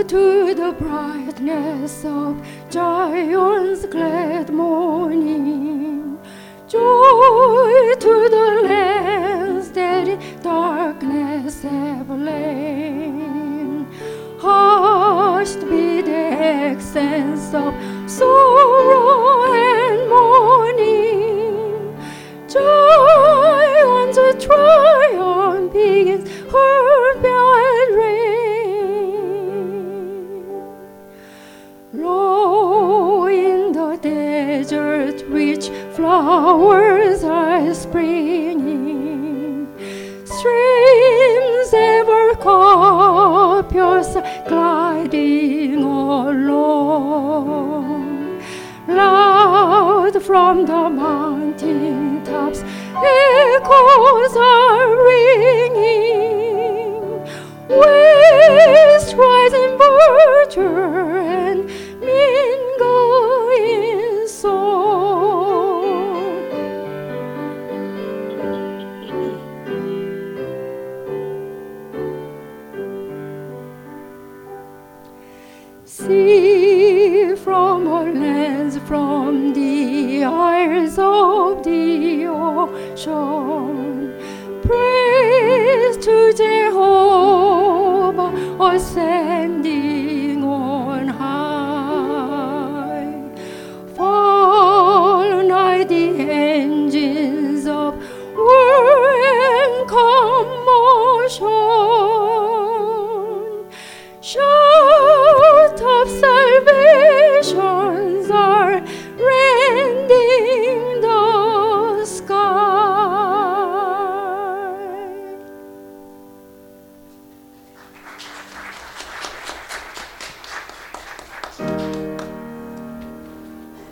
to the brightness of Zion's glad morning. Joy to the lands that in darkness have lain. Hushed be the accents of sorrow and mourning. Zion to triumph begins her bright reign. Lo, in the desert rich flowers are springing. Streams ever copious gliding along. Loud from the mountain tops echoes are ringing. Waves rise in verdure and mingle in song. See from all lands, from the isles of